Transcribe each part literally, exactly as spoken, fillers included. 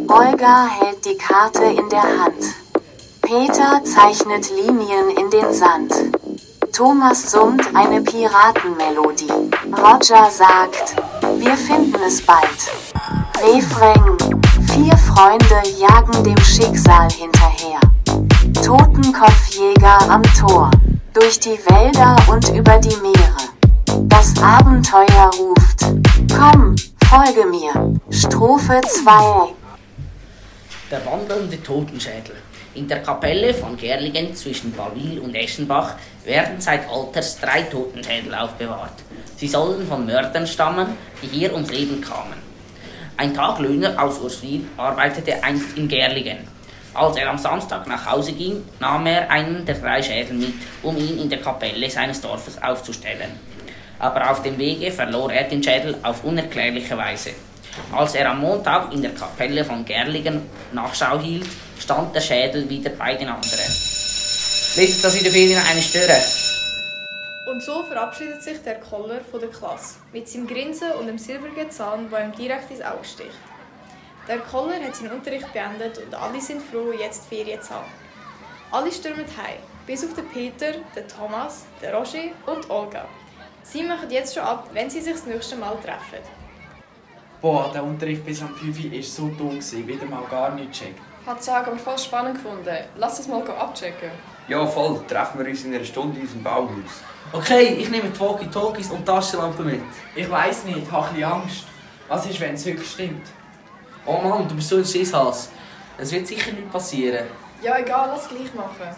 Olga hält die Karte in der Hand. Peter zeichnet Linien in den Sand. Thomas summt eine Piratenmelodie. Roger sagt, wir finden es bald. Refrain. Vier Freunde jagen dem Schicksal hinterher. Totenkopfjäger am Tor. Durch die Wälder und über die Meere. Das Abenteuer ruft. Komm, folge mir. Strophe zwei. Der wandelnde Totenschädel. In der Kapelle von Gerlingen zwischen Ballwil und Eschenbach werden seit alters drei Totenschädel aufbewahrt. Sie sollen von Mördern stammen, die hier ums Leben kamen. Ein Taglöhner aus Urswil arbeitete einst in Gerlingen. Als er am Samstag nach Hause ging, nahm er einen der drei Schädel mit, um ihn in der Kapelle seines Dorfes aufzustellen. Aber auf dem Wege verlor er den Schädel auf unerklärliche Weise. Als er am Montag in der Kapelle von Gerlingen Nachschau hielt, stand der Schädel wieder bei den anderen. Lest das in der Ferien eine Störe. Und so verabschiedet sich der Koller von der Klasse, mit seinem Grinsen und dem silbrigen Zahn, der ihm direkt ins Auge sticht. Der Koller hat seinen Unterricht beendet und alle sind froh, jetzt Ferien zu haben. Alle stürmen heim, bis auf den Peter, den Thomas, den Roger und Olga. Sie machen jetzt schon ab, wenn sie sich das nächste Mal treffen. Boah, der Unterricht bis am fünf Uhr war so dumm, wieder mal gar nicht gecheckt. Hat Sag aber voll spannend gefunden. Lass uns mal abchecken. Ja, voll. Treffen wir uns in einer Stunde in unserem Bauhaus. Okay, ich nehme die Walkie-Talkies und die Taschenlampe mit. Ich weiss nicht, ich habe ein bisschen Angst. Was ist, wenn es wirklich stimmt? Oh Mann, du bist so ein Schisshals. Es wird sicher nichts passieren. Ja, egal, lass es gleich machen.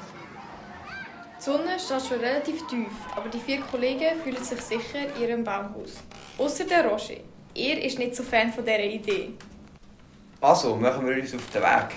Die Sonne steht schon relativ tief, aber die vier Kollegen fühlen sich sicher in ihrem Baumhaus. Ausser der Roger. Er ist nicht so Fan von dieser Idee. Also, machen wir uns auf den Weg.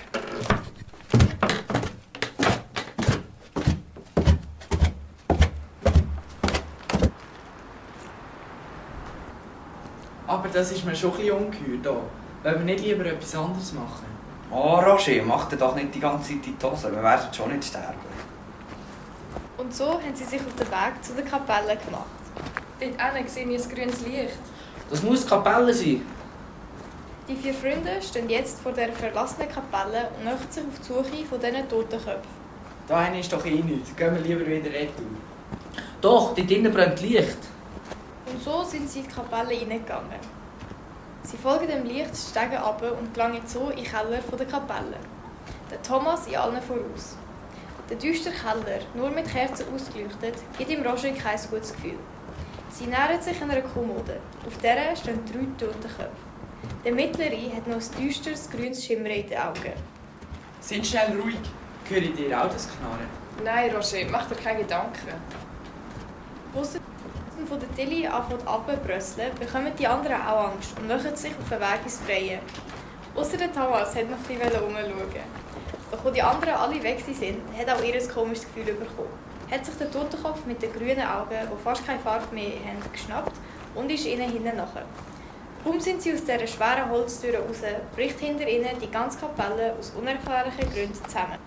Aber das ist mir schon ein bisschen ungeheuer hier. Wollen wir nicht lieber etwas anderes machen? Oh, Roger, mach dir doch nicht die ganze Zeit in die Hose. Wir werden schon nicht sterben. Und so haben sie sich auf den Weg zu der Kapelle gemacht. Dort hinten sehe ich ein grünes Licht. Das muss die Kapelle sein. Die vier Freunde stehen jetzt vor der verlassenen Kapelle und machen sich auf die Suche von diesen Totenköpfen. Da hinten ist doch eh nichts. Gehen wir lieber wieder retour. Doch, dort drinnen brennt Licht. Und so sind sie in die Kapelle hineingegangen. Sie folgen dem Licht die Stege runter und gelangen so in den Keller der Kapelle. Der Thomas in allen voraus. Der düstere Keller, nur mit Kerzen ausgeleuchtet, gibt ihm Roger kein gutes Gefühl. Sie nähern sich einer Kommode. Auf der stehen drei Totenköpfe. Der mittlere hat noch ein düsteres grünes Schimmer in den Augen. Sind schnell ruhig. Höre ich dir auch das Knarren? Nein, Roger, mach dir keine Gedanken. Ausser von der Tilly anfängt abzubrösseln, bekommen die anderen auch Angst und machen sich auf den Weg ins Freie. Ausser der Thomas hat noch ein bisschen umschauen. Doch als die anderen alle weg sind, hat auch ihr ein komisches Gefühl bekommen. Hat sich der Totenkopf mit den grünen Augen, die fast keine Farbe mehr haben, geschnappt und ist ihnen hinten nachher. Kaum sind sie aus dieser schweren Holztür raus, bricht hinter ihnen die ganze Kapelle aus unerklärlichen Gründen zusammen.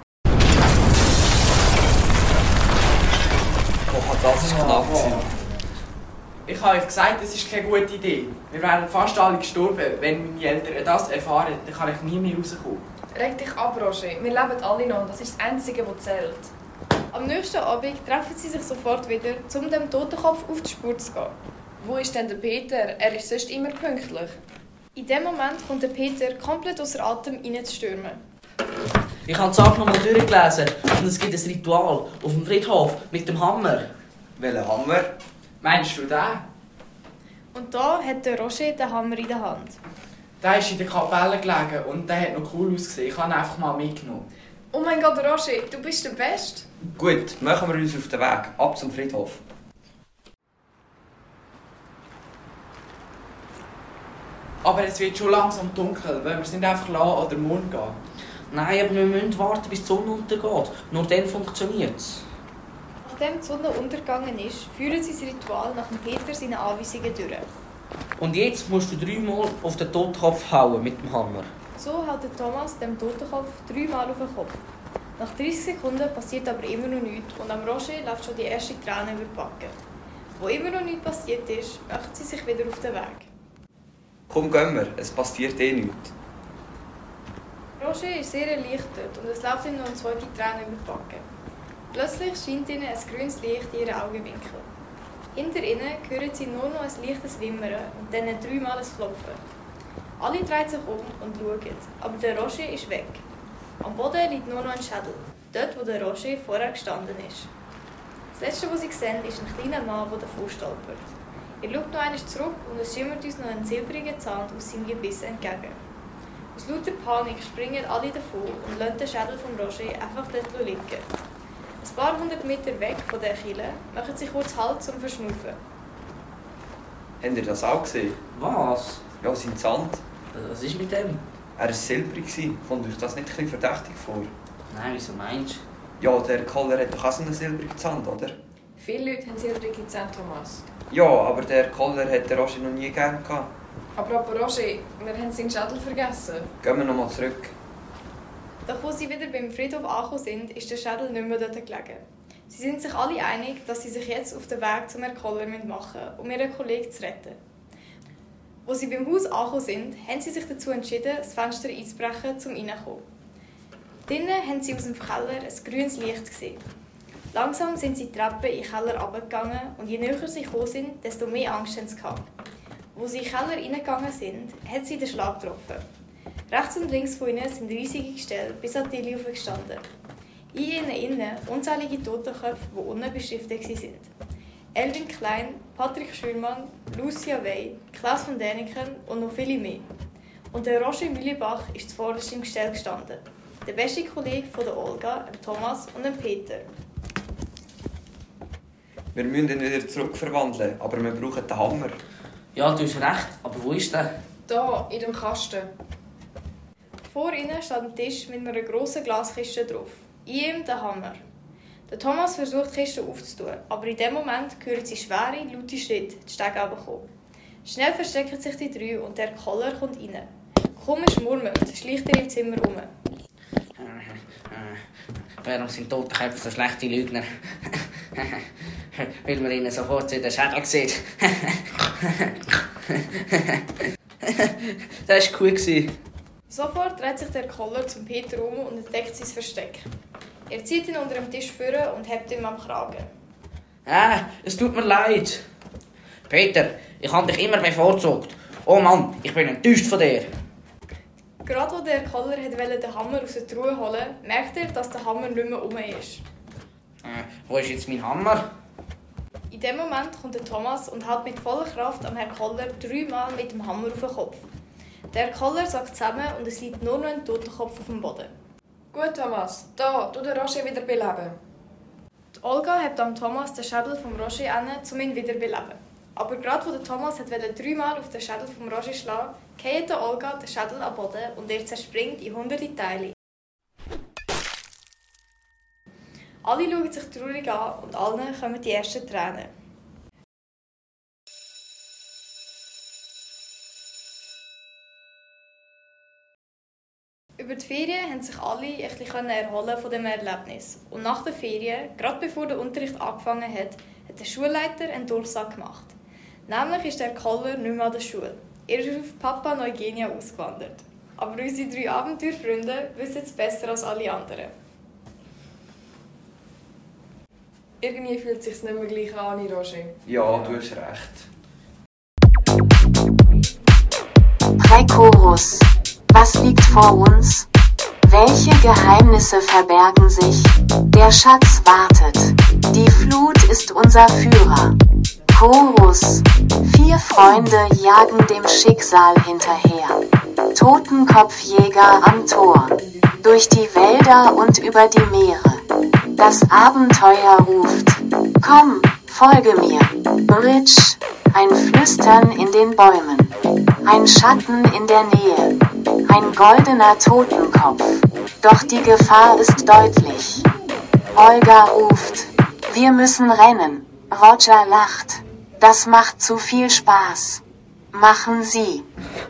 Oh, das ist knapp. Ich habe euch gesagt, das ist keine gute Idee. Wir wären fast alle gestorben. Wenn meine Eltern das erfahren, dann kann ich nie mehr rauskommen. Reg dich ab, Roger. Wir leben alle noch. Das ist das Einzige, was zählt. Am nächsten Abend treffen sie sich sofort wieder, um dem Totenkopf auf die Spur zu gehen. Wo ist denn der Peter? Er ist sonst immer pünktlich. In dem Moment kommt der Peter komplett außer Atem reinzustürmen. Ich habe die Sache nochmal durchgelesen und es gibt ein Ritual auf dem Friedhof mit dem Hammer. Welchen Hammer? Meinst du den? Und da hat der Roger den Hammer in der Hand. Der ist in der Kapelle gelegen und der hat noch cool ausgesehen. Ich habe ihn einfach mal mitgenommen. Oh mein Gott, Roger, du bist der Beste. Gut, machen wir uns auf den Weg. Ab zum Friedhof. Aber es wird schon langsam dunkel. Wollen wir es nicht einfach lassen oder morgen gehen? Nein, aber wir müssen warten, bis die Sonne untergeht. Nur dann funktioniert es. Nachdem die Sonne untergegangen ist, führen sie das Ritual nach dem Peter seine Anweisungen durch. Und jetzt musst du dreimal auf den Totenkopf hauen mit dem Hammer. So haut Thomas dem Totenkopf dreimal auf den Kopf. Nach dreißig Sekunden passiert aber immer noch nichts und am Roger läuft schon die erste Träne über die Backe. Wo immer noch nichts passiert ist, machen sie sich wieder auf den Weg. Komm, gehen wir. Es passiert eh nichts. Roger ist sehr erleichtert und es läuft ihm noch zwei Tränen über die Backen. Plötzlich scheint ihnen ein grünes Licht in ihren Augenwinkel. Hinter ihnen hören sie nur noch ein leichtes Wimmern und dann dreimal ein Klopfen. Alle drehen sich um und schauen, aber der Roger ist weg. Am Boden liegt nur noch ein Schädel, dort wo der Roger vorher gestanden ist. Das Letzte, was sie sehen, ist ein kleiner Mann, der davor stolpert. Er schaut noch einmal zurück und es schimmert uns noch ein silbriger Zahn aus seinem Gebiss entgegen. Aus lauter Panik springen alle davon und lassen den Schädel von Roger einfach dort liegen. Ein paar hundert Meter weg von der Kille machen sie kurz Halt zum Verschnaufen. Habt ihr das auch gesehen? Was? Ja, sein Sand. Was ist mit dem? Er war silbrig. Kommt euch das nicht ein bisschen verdächtig vor? Nein, wieso meinst du? Ja, der Koller hat doch auch so einen silbrigen Sand, oder? Viele Leute haben silbrige Zähne, Thomas. Ja, aber der Koller hat der Roger noch nie gern gehabt. Aber Apropos Roger, wir haben seinen Schädel vergessen. Gehen wir nochmal zurück. Doch als sie wieder beim Friedhof angekommen sind, ist der Schädel nicht mehr dort gelegen. Sie sind sich alle einig, dass sie sich jetzt auf den Weg zum Herrn Koller machen müssen, um ihren Kollegen zu retten. Als sie beim Haus angekommen sind, haben sie sich dazu entschieden, das Fenster einzubrechen, um reinzukommen. Drinnen haben sie aus dem Keller ein grünes Licht gesehen. Langsam sind sie die Treppe in den Keller runtergegangen und je näher sie gekommen sind, desto mehr Angst haben sie gehabt. Als sie in den Keller reingegangen sind, hat sie den Schlag getroffen. Rechts und links von ihnen sind riesige Gestelle bis an die Lilie gestanden. In ihnen innen unzählige Totenköpfe, die unten beschriftet waren. Elvin Klein, Patrick Schürmann, Lucia Wey, Klaus von Däniken und noch viele mehr. Und der Roger Mühlebach ist zuvorderst im Gestell gestanden. Der beste Kollege von der Olga, Thomas und dem Peter. Wir müssen ihn wieder zurückverwandeln, aber wir brauchen den Hammer. Ja, du hast recht, aber wo ist der? Da, in dem Kasten. Vor ihnen steht ein Tisch mit einer grossen Glaskiste drauf. In ihm der Hammer. Der Thomas versucht, die Kiste aufzutun, aber in dem Moment hören sie schwere, laute Schritte die Stege runterkommen. Schnell verstecken sich die drei und der Koller kommt rein. Komisch murmelnd schleicht er im Zimmer herum. Warum sind Totenköpfe so schlechte Lügner? Weil man ihnen sofort in den Schädel sieht. Das war cool. Sofort dreht sich der Koller zum Peter um und entdeckt sein Versteck. Er zieht ihn unter dem Tisch vor und hebt ihn am Kragen. Ah, es tut mir leid. Peter, ich habe dich immer bevorzugt. Oh Mann, ich bin enttäuscht von dir. Gerade als der Koller wollte den Hammer aus der Truhe holen, merkt er, dass der Hammer nicht mehr rum ist. Äh, wo ist jetzt mein Hammer? In dem Moment kommt der Thomas und haut mit voller Kraft am Herrn Koller dreimal mit dem Hammer auf den Kopf. Der Koller sackt zusammen und es liegt nur noch ein Totenkopf auf dem Boden. Gut, Thomas. Da, tu den Roger wieder beleben. Die Olga hebt am Thomas den Schädel vom Roger an, um ihn wieder zu beleben. Aber gerade als der Thomas wollte dreimal auf den Schädel vom Roger schlagen, fällt der Olga den Schädel am Boden und er zerspringt in hunderte Teile. Alle schauen sich traurig an und allen kommen die ersten Tränen. Über die Ferien konnten sich alle ein bisschen erholen von dem Erlebnis. Und nach den Ferien, gerade bevor der Unterricht angefangen hat, hat der Schulleiter einen Durchsage gemacht. Nämlich ist der Koller nicht mehr an der Schule. Er ist auf Papua Neuguinea ausgewandert. Aber unsere drei Abenteuerfreunde wissen es besser als alle anderen. Irgendwie fühlt es sich nicht mehr gleich an, Roger. Ja, du hast recht. Präkorus. Was liegt vor uns? Welche Geheimnisse verbergen sich? Der Schatz wartet. Die Flut ist unser Führer. Chorus. Vier Freunde jagen dem Schicksal hinterher. Totenkopfjäger am Tor. Durch die Wälder und über die Meere. Das Abenteuer ruft. Komm, folge mir. Bridge. Ein Flüstern in den Bäumen. Ein Schatten in der Nähe. Ein goldener Totenkopf. Doch die Gefahr ist deutlich. Olga ruft. Wir müssen rennen. Roger lacht. Das macht zu viel Spaß. Machen Sie.